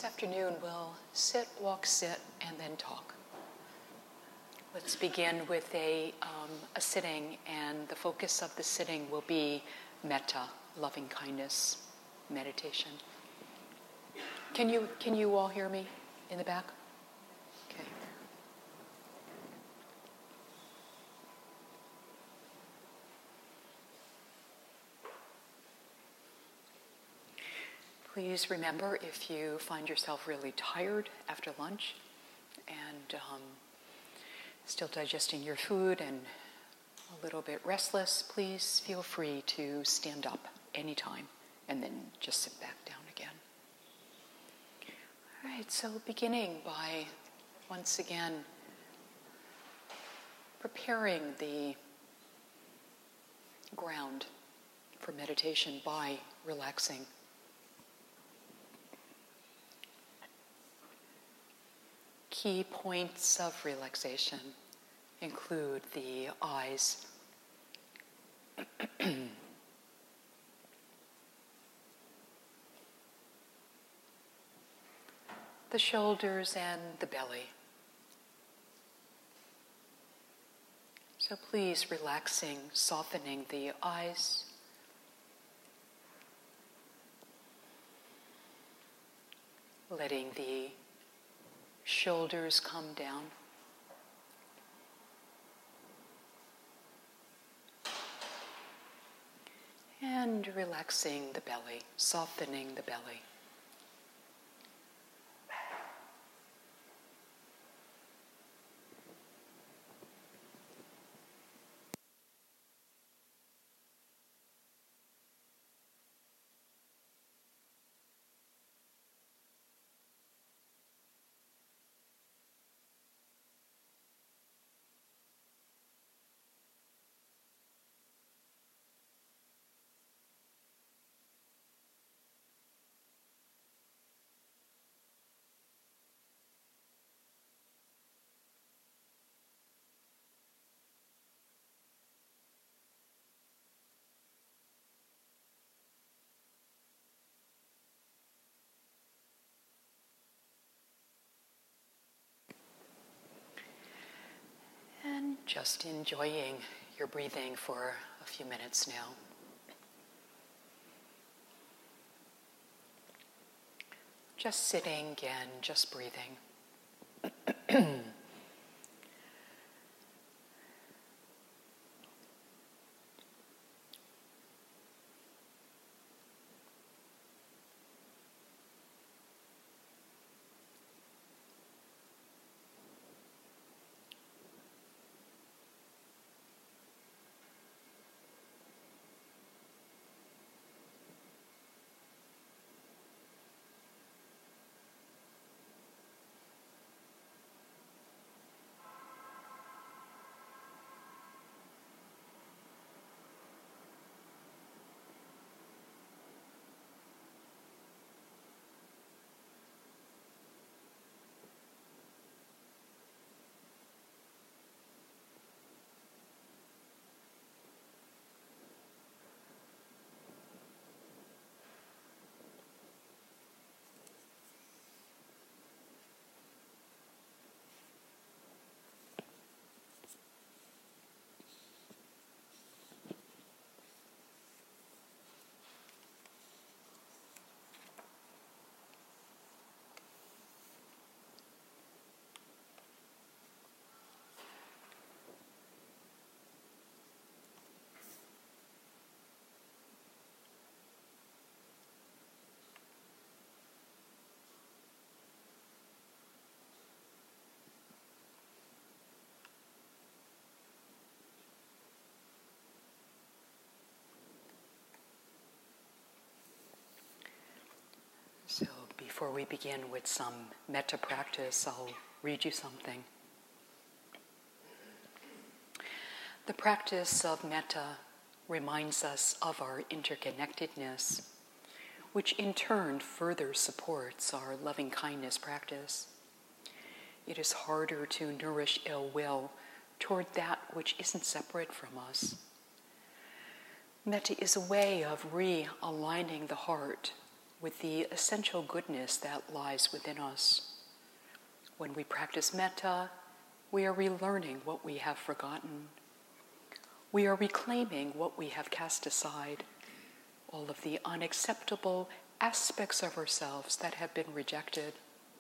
This afternoon we'll sit, walk, sit, and then talk. Let's begin with a sitting, and the focus of the sitting will be metta, loving kindness, meditation. Can you all hear me in the back? Okay. Please remember, if you find yourself really tired after lunch and still digesting your food and a little bit restless, please feel free to stand up anytime and then just sit back down again. All right, so beginning by once again preparing the ground for meditation by relaxing. Key points of relaxation include the eyes, the shoulders, and the belly. So please, relaxing, softening the eyes, letting the shoulders come down. And relaxing the belly, softening the belly. And just enjoying your breathing for a few minutes now. Just sitting and just breathing. So before we begin with some metta practice, I'll read you something. The practice of metta reminds us of our interconnectedness, which in turn further supports our loving kindness practice. It is harder to nourish ill will toward that which isn't separate from us. Metta is a way of realigning the heart with the essential goodness that lies within us. When we practice metta, we are relearning what we have forgotten. We are reclaiming what we have cast aside, all of the unacceptable aspects of ourselves that have been rejected.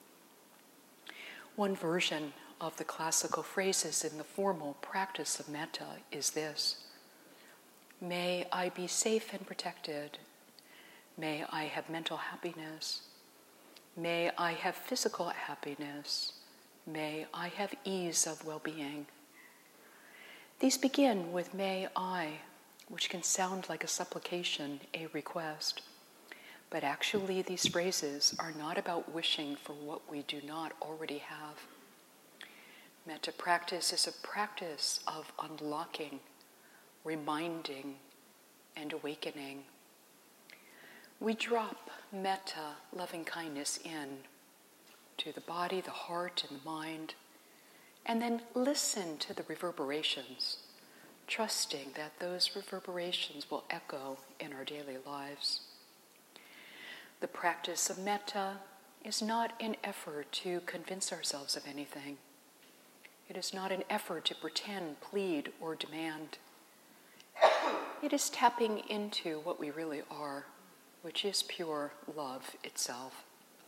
One version of the classical phrases in the formal practice of metta is this: may I be safe and protected. May I have mental happiness. May I have physical happiness. May I have ease of well-being. These begin with may I, which can sound like a supplication, a request. But actually, these phrases are not about wishing for what we do not already have. Metta practice is a practice of unlocking, reminding, and awakening. We drop metta, loving kindness, in to the body, the heart, and the mind, and then listen to the reverberations, trusting that those reverberations will echo in our daily lives. The practice of metta is not an effort to convince ourselves of anything. It is not an effort to pretend, plead, or demand. It is tapping into what we really are, which is pure love itself.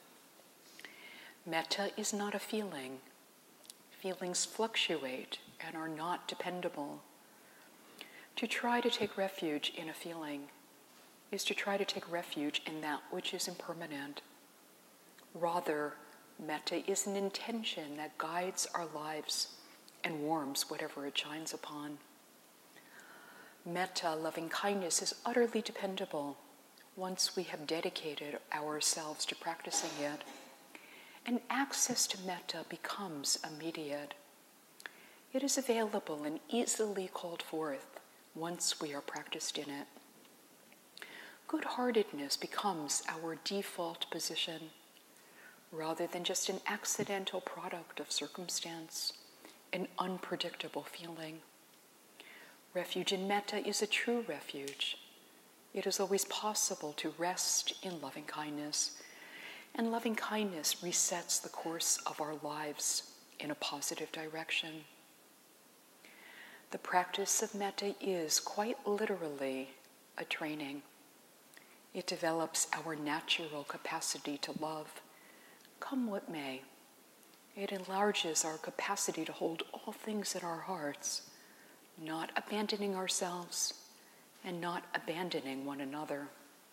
Metta is not a feeling. Feelings fluctuate and are not dependable. To try to take refuge in a feeling is to try to take refuge in that which is impermanent. Rather, metta is an intention that guides our lives and warms whatever it shines upon. Metta, loving kindness, is utterly dependable once we have dedicated ourselves to practicing it. And access to metta becomes immediate. It is available and easily called forth once we are practiced in it. Good-heartedness becomes our default position, rather than just an accidental product of circumstance, an unpredictable feeling. Refuge in metta is a true refuge. It is always possible to rest in loving kindness, and loving kindness resets the course of our lives in a positive direction. The practice of metta is quite literally a training. It develops our natural capacity to love, come what may. It enlarges our capacity to hold all things in our hearts, not abandoning ourselves and not abandoning one another.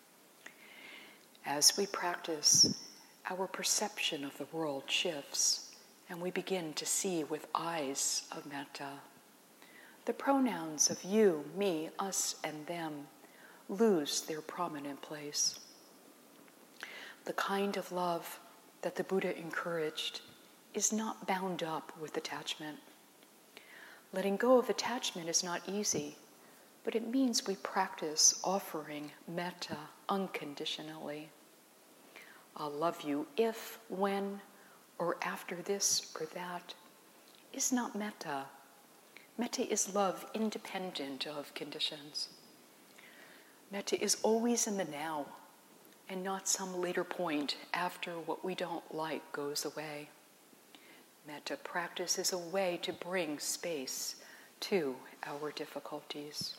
As we practice, our perception of the world shifts, and we begin to see with eyes of metta. The pronouns of you, me, us, and them lose their prominent place. The kind of love that the Buddha encouraged is not bound up with attachment. Letting go of attachment is not easy, but it means we practice offering metta unconditionally. I'll love you if, when, or after this or that is not metta. Metta is love independent of conditions. Metta is always in the now and not some later point after what we don't like goes away. Metta practice is a way to bring space to our difficulties.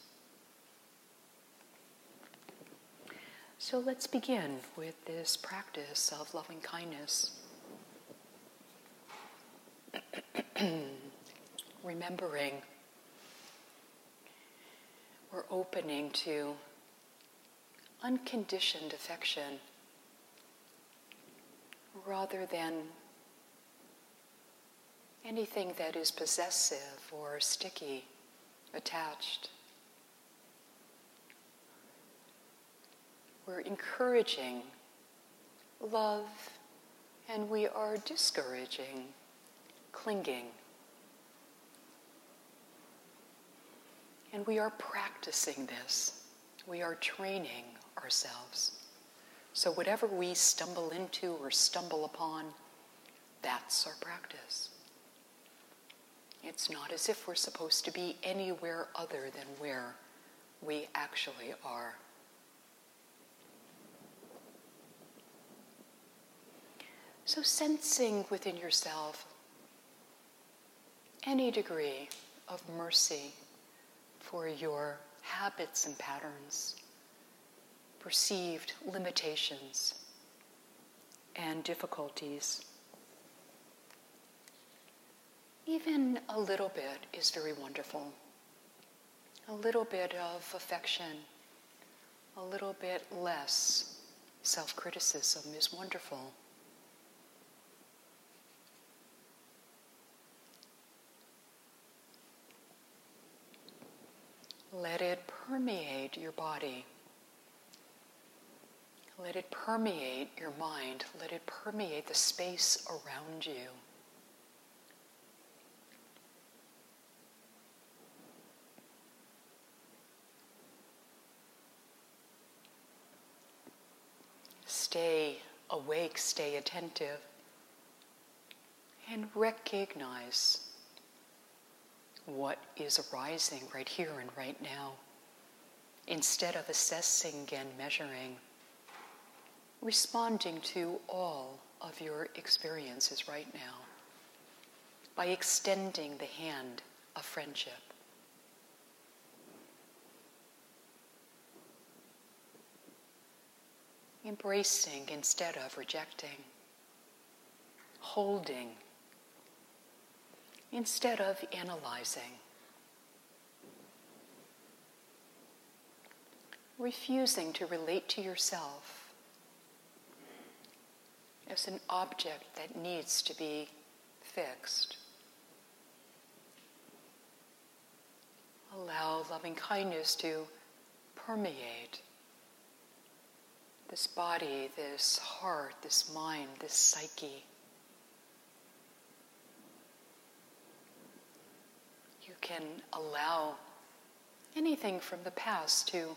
So let's begin with this practice of loving kindness. Remembering we're opening to unconditioned affection rather than anything that is possessive or sticky, attached. We're encouraging love, and we are discouraging clinging. And we are practicing this. We are training ourselves. So whatever we stumble into or stumble upon, that's our practice. It's not as if we're supposed to be anywhere other than where we actually are. So sensing within yourself any degree of mercy for your habits and patterns, perceived limitations and difficulties. Even a little bit is very wonderful. A little bit of affection, a little bit less self-criticism is wonderful. Let it permeate your body. Let it permeate your mind. Let it permeate the space around you. Stay awake, stay attentive, and recognize what is arising right here and right now. Instead of assessing and measuring, responding to all of your experiences right now by extending the hand of friendship. Embracing instead of rejecting. Holding instead of analyzing. Refusing to relate to yourself as an object that needs to be fixed. Allow loving kindness to permeate this body, this heart, this mind, this psyche. You can allow anything from the past to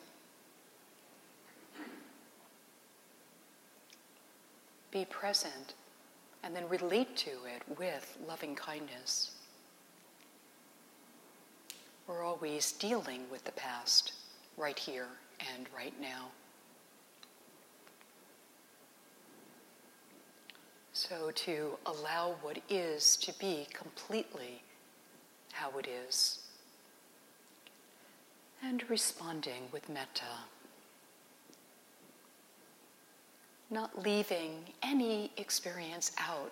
be present and then relate to it with loving kindness. We're always dealing with the past right here and right now. So to allow what is to be completely how it is. And responding with metta. Not leaving any experience out.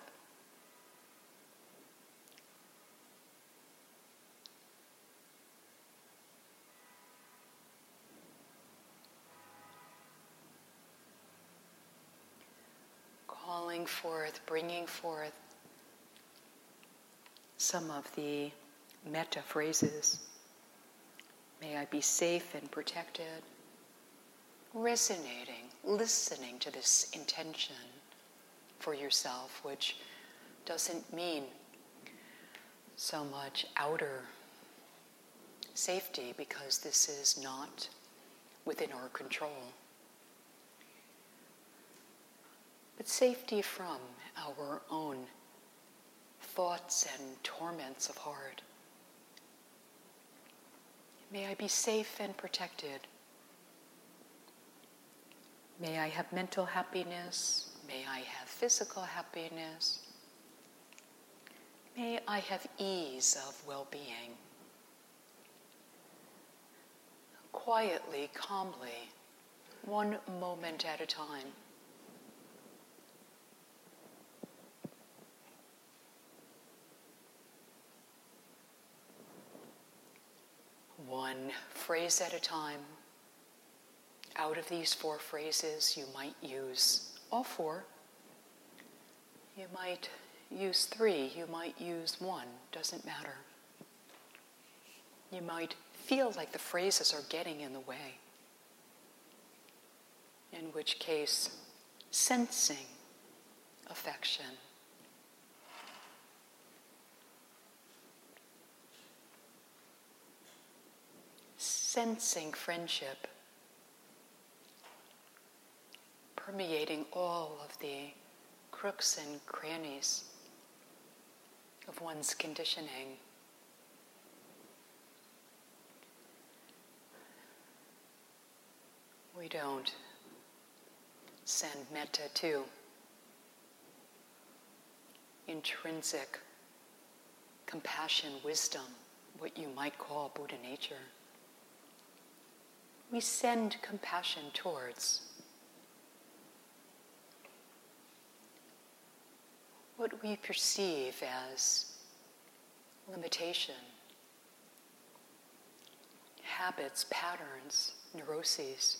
Calling forth, bringing forth some of the metta phrases. May I be safe and protected. Resonating, listening to this intention for yourself, which doesn't mean so much outer safety, because this is not within our control. But safety from our own thoughts and torments of heart. May I be safe and protected. May I have mental happiness. May I have physical happiness. May I have ease of well-being. Quietly, calmly, one moment at a time. One phrase at a time. Out of these 4 phrases, you might use all 4. You might use 3. You might use 1. Doesn't matter. You might feel like the phrases are getting in the way. In which case, sensing affection. Sensing friendship. Permeating all of the crooks and crannies of one's conditioning. We don't send metta to intrinsic compassion, wisdom, what you might call Buddha nature. We send compassion towards what we perceive as limitation, habits, patterns, neuroses,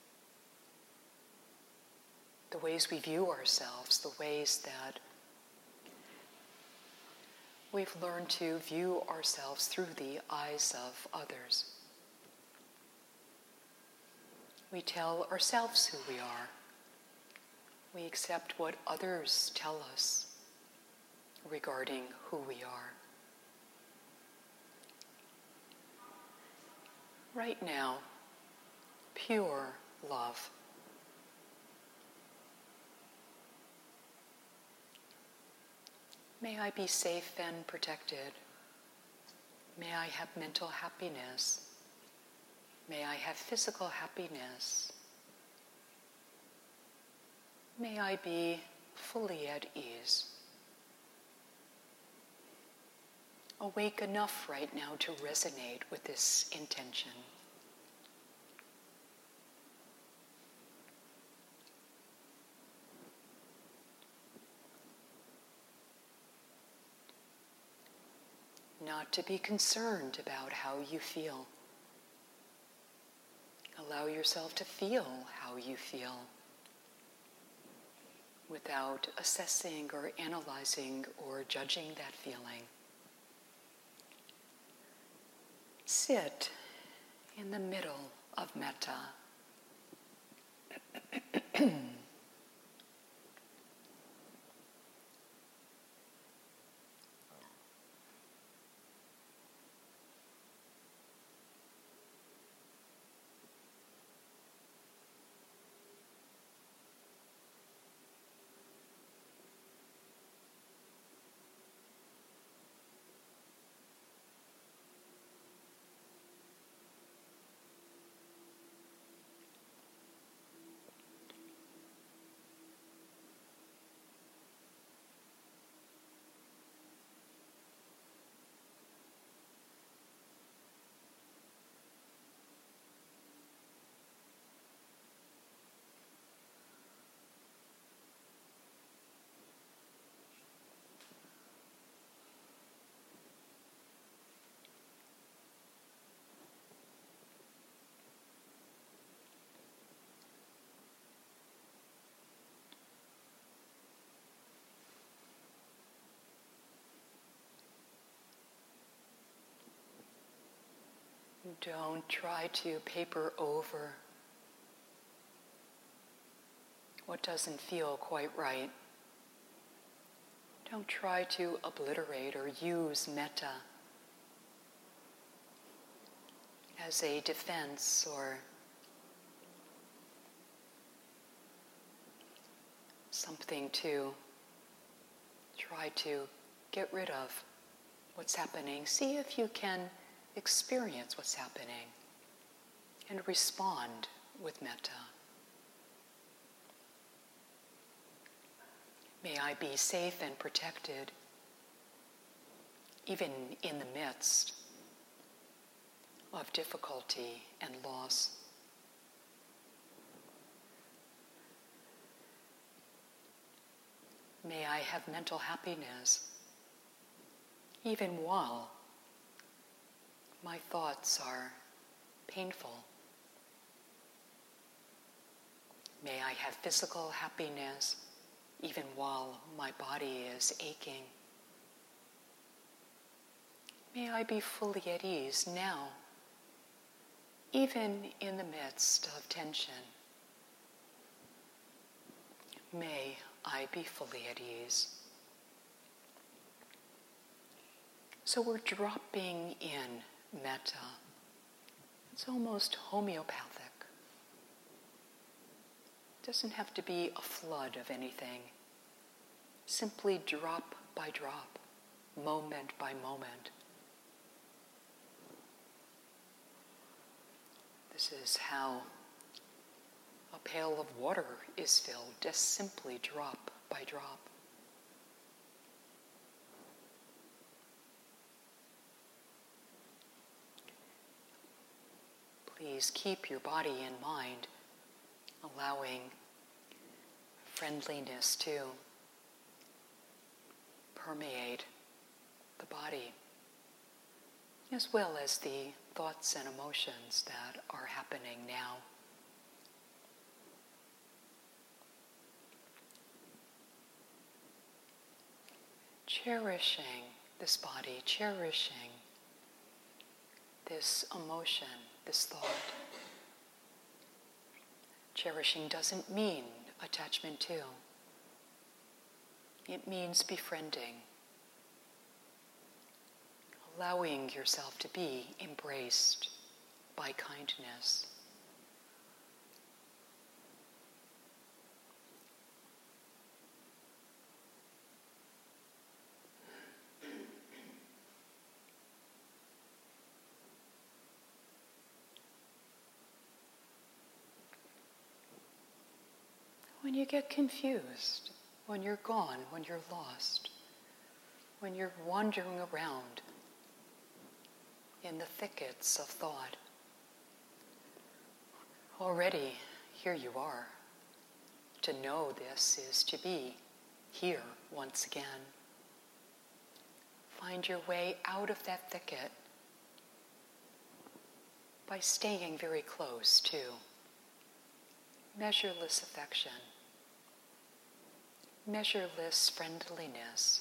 the ways we view ourselves, the ways that we've learned to view ourselves through the eyes of others. We tell ourselves who we are. We accept what others tell us regarding who we are. Right now, pure love. May I be safe and protected. May I have mental happiness. May I have physical happiness. May I be fully at ease. Awake enough right now to resonate with this intention. Not to be concerned about how you feel. Allow yourself to feel how you feel without assessing or analyzing or judging that feeling. Sit in the middle of metta. Don't try to paper over what doesn't feel quite right. Don't try to obliterate or use metta as a defense or something to try to get rid of what's happening. See if you can experience what's happening and respond with metta. May I be safe and protected, even in the midst of difficulty and loss. May I have mental happiness, even while my thoughts are painful. May I have physical happiness, even while my body is aching. May I be fully at ease now, even in the midst of tension. May I be fully at ease. So we're dropping in metta. It's almost homeopathic. It doesn't have to be a flood of anything. Simply drop by drop, moment by moment. This is how a pail of water is filled, just simply drop by drop. please keep your body in mind, allowing friendliness to permeate the body, as well as the thoughts and emotions that are happening now. Cherishing this body, cherishing this emotion, this thought. Cherishing doesn't mean attachment to. It means befriending, allowing yourself to be embraced by kindness. When you get confused, when you're gone, when you're lost, when you're wandering around in the thickets of thought, already here you are. To know this is to be here once again. Find your way out of that thicket by staying very close to measureless affection, measureless friendliness.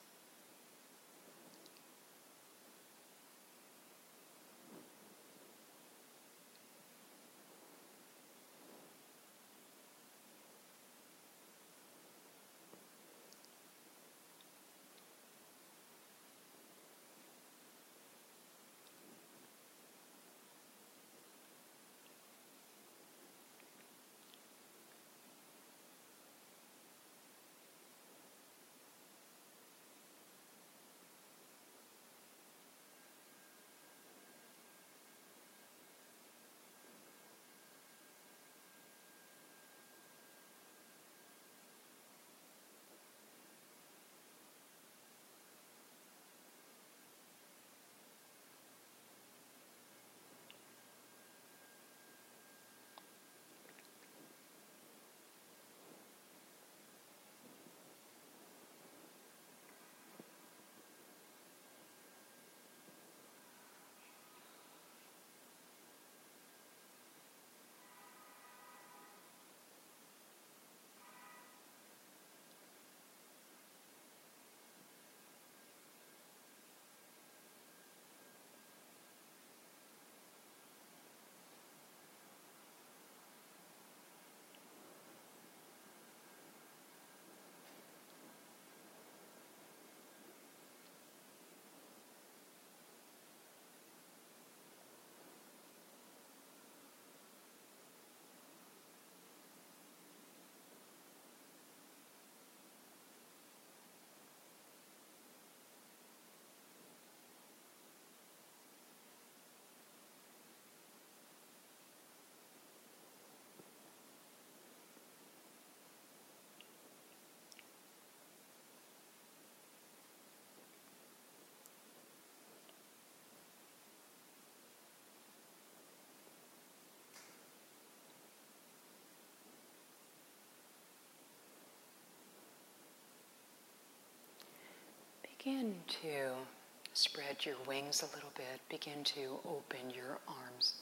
Begin to spread your wings a little bit. Begin to open your arms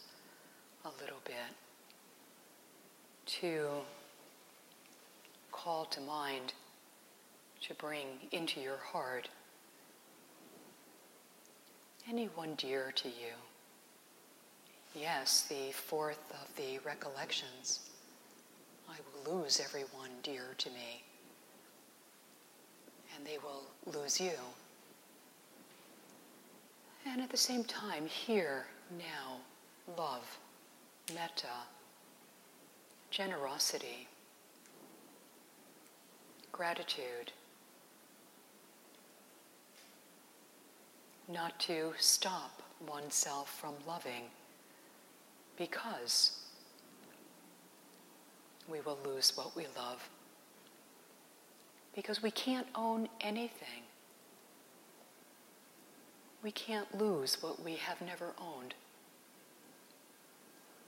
a little bit. To call to mind, to bring into your heart anyone dear to you. Yes, the fourth of the recollections. I will lose everyone dear to me, and they will lose you. And at the same time, here, now, love, metta, generosity, gratitude. Not to stop oneself from loving, because we will lose what we love. Because we can't own anything. We can't lose what we have never owned.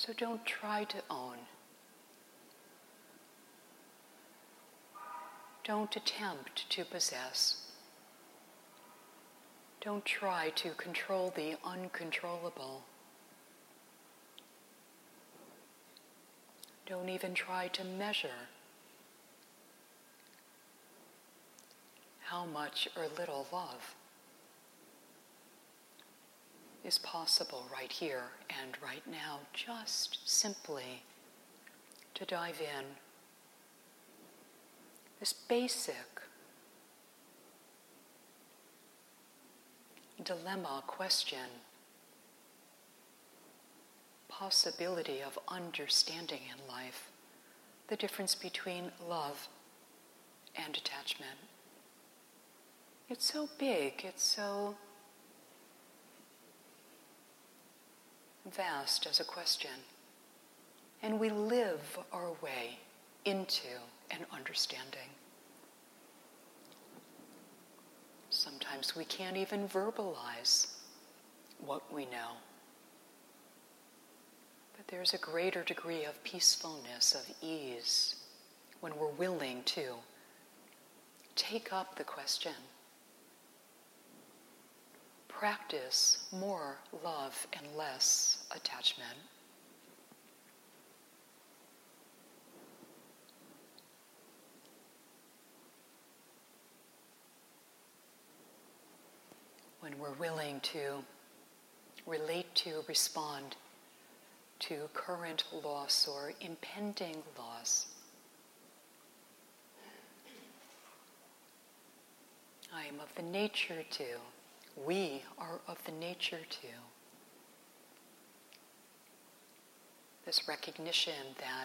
So don't try to own. Don't attempt to possess. Don't try to control the uncontrollable. Don't even try to measure how much or little love is possible right here and right now, just simply to dive in. This basic dilemma, question, possibility of understanding in life the difference between love and attachment. It's so big, it's so vast as a question, and we live our way into an understanding. Sometimes we can't even verbalize what we know. But there's a greater degree of peacefulness, of ease, when we're willing to take up the question, practice more love and less attachment. When we're willing to relate to, respond to current loss or impending loss. I am of the nature to. We are of the nature to. This recognition that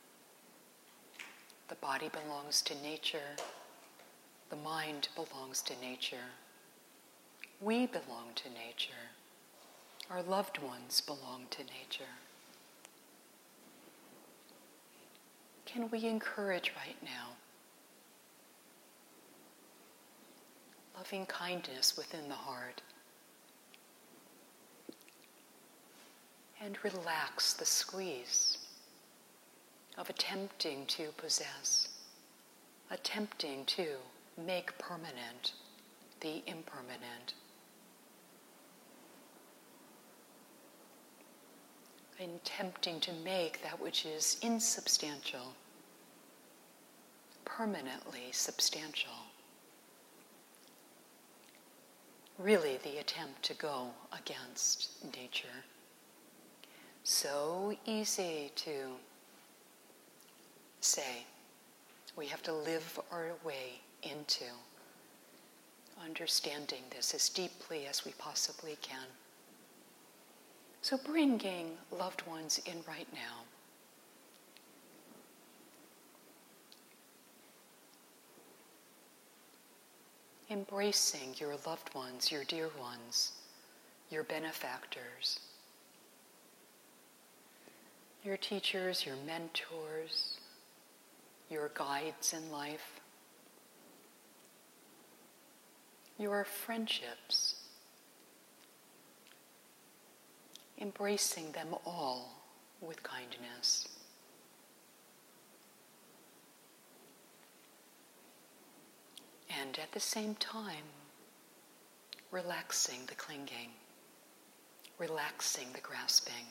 the body belongs to nature, the mind belongs to nature, we belong to nature, our loved ones belong to nature. Can we encourage right now loving kindness within the heart and relax the squeeze of attempting to possess, attempting to make permanent the impermanent, attempting to make that which is insubstantial permanently substantial. Really the attempt to go against nature. So easy to say we have to live our way into understanding this as deeply as we possibly can. So bringing loved ones in right now. Embracing your loved ones, your dear ones, your benefactors, your teachers, your mentors, your guides in life, your friendships, embracing them all with kindness. And at the same time, relaxing the clinging, relaxing the grasping.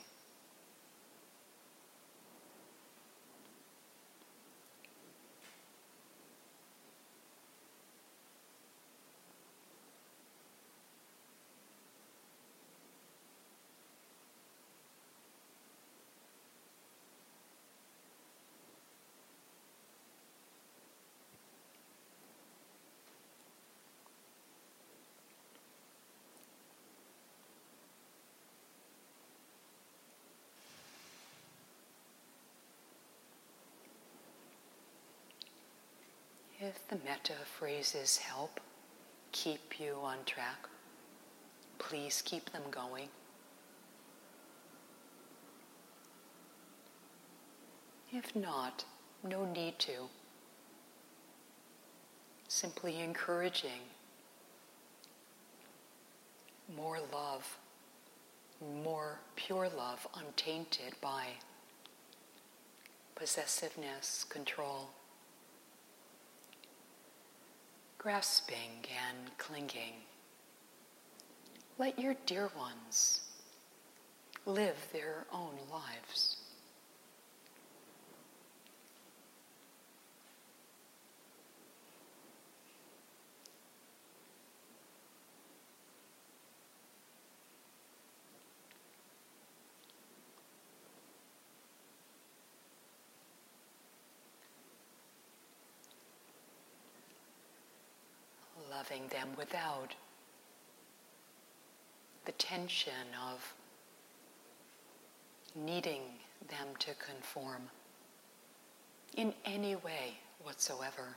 If the metta phrases help keep you on track, please keep them going. If not, no need to. Simply encouraging more love, more pure love, untainted by possessiveness, control, grasping and clinging. Let your dear ones live their own lives. Loving them without the tension of needing them to conform in any way whatsoever.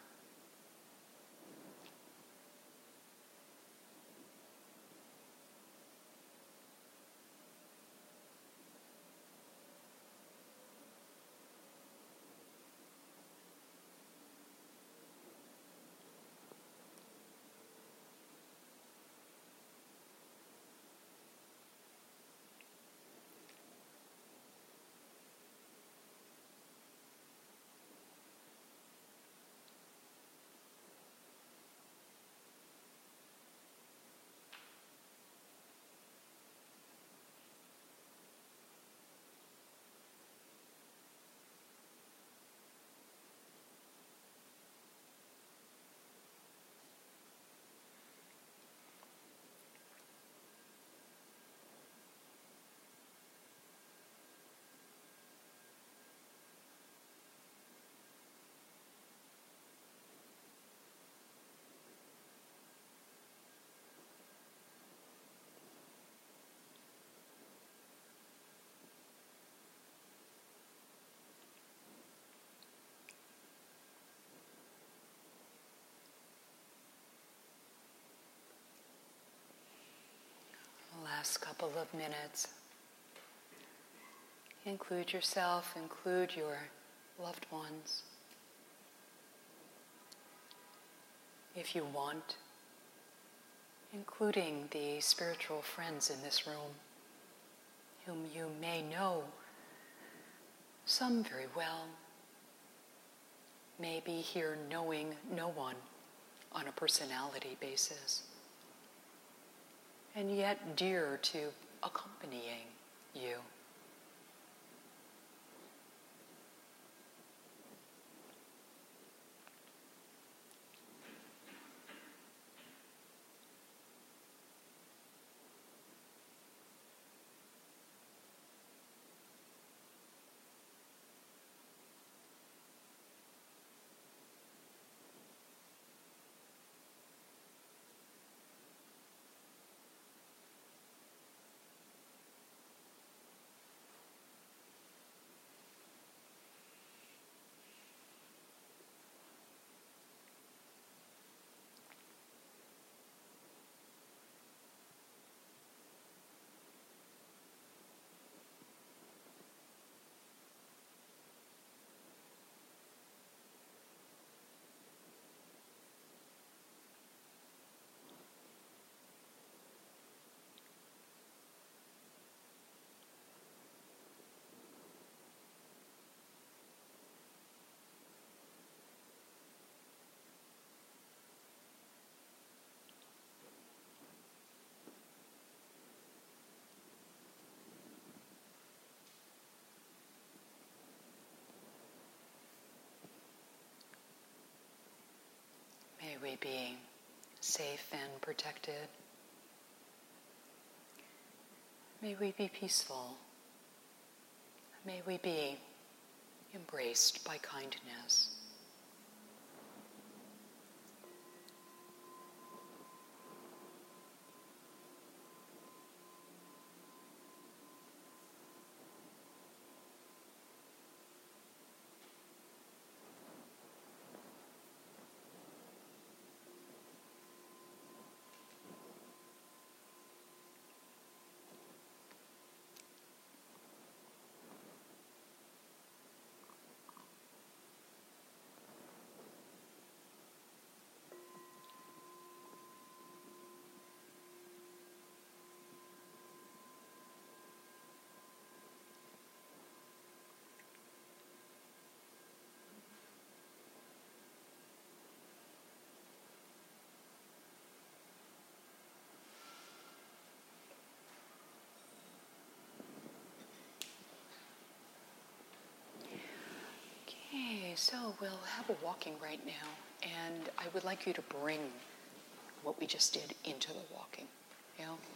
Last couple of minutes. Include yourself, include your loved ones. If you want, including the spiritual friends in this room, whom you may know, some very well, maybe here knowing no one on a personality basis, and yet dear to accompanying you. May we be safe and protected. May we be peaceful. May we be embraced by kindness. so we'll have a walking right now, and I would like you to bring what we just did into the walking. You know,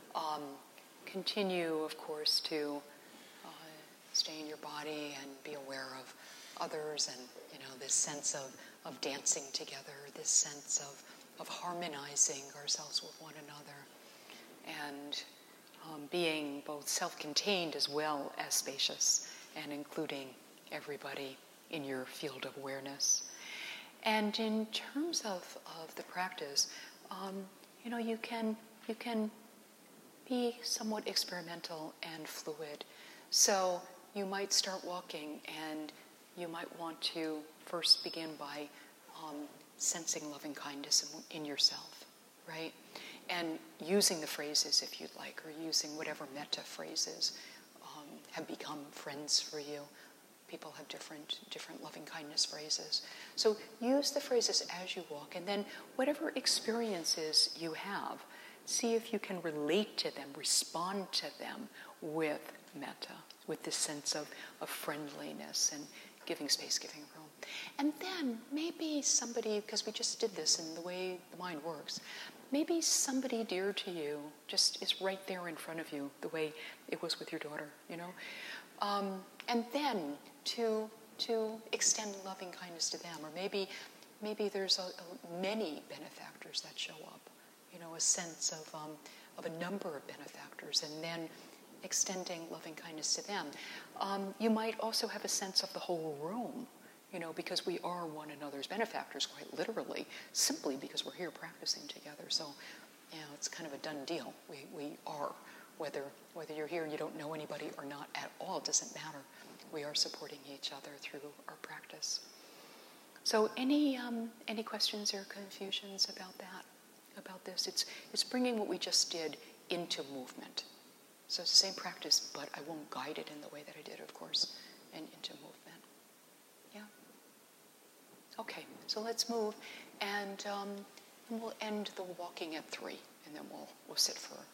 continue, of course, to stay in your body and be aware of others, and this sense of dancing together, this sense of harmonizing ourselves with one another, and being both self-contained as well as spacious, and including everybody in your field of awareness. And in terms of the practice, you can be somewhat experimental and fluid. So you might start walking, and you might want to first begin by sensing loving kindness in yourself, right? And using the phrases, if you'd like, or using whatever metta phrases have become friends for you. People have different loving kindness phrases. So use the phrases as you walk, and then whatever experiences you have, see if you can relate to them, respond to them with metta, with this sense of friendliness and giving space, giving room. And then maybe somebody, because we just did this in the way the mind works, maybe somebody dear to you just is right there in front of you, the way it was with your daughter, and then to extend loving kindness to them, or maybe there's many benefactors that show up, a sense of a number of benefactors, and then extending loving kindness to them. You might also have a sense of the whole room, because we are one another's benefactors, quite literally, simply because we're here practicing together. So, it's kind of a done deal. We are, whether you're here and you don't know anybody or not at all, it doesn't matter. We are supporting each other through our practice. So, any questions or confusions about that? About this? It's bringing what we just did into movement. So it's the same practice, but I won't guide it in the way that I did, of course, and into movement. Yeah? Okay, so let's move, and we'll end the walking at 3, and then we'll sit for